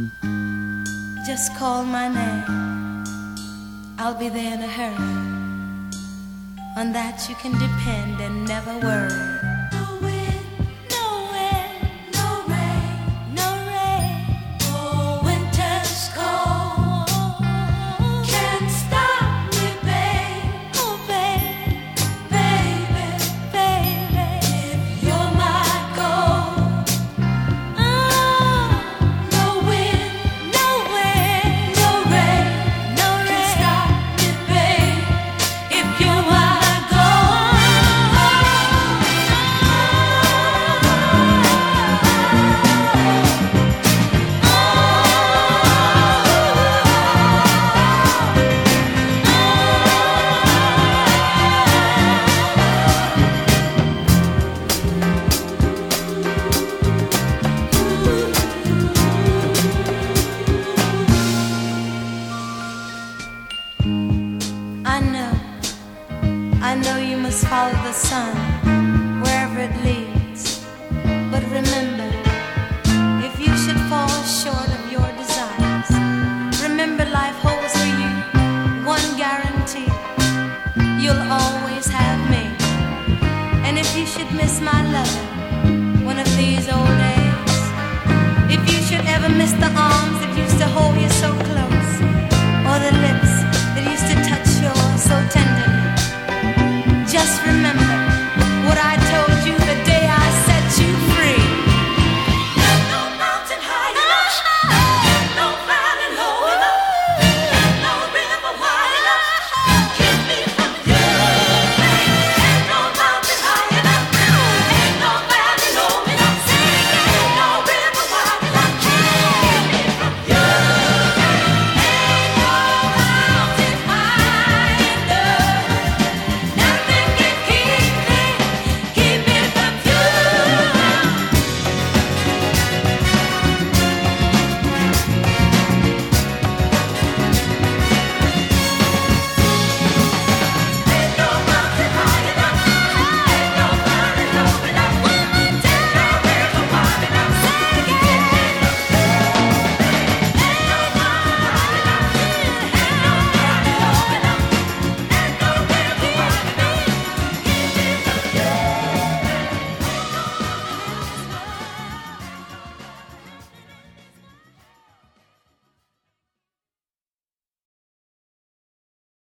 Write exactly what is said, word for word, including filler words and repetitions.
Just call my name, I'll be there in a hurry. On that you can depend and never worry. No wind, no wind, no rain, no rain. Oh, winter's cold can't stop me, babe. Oh, babe, baby, baby, if you're my gold. Oh, no wind, no wind, no rain, no rain can stop me, babe. If you're my I know, I know you must follow the sun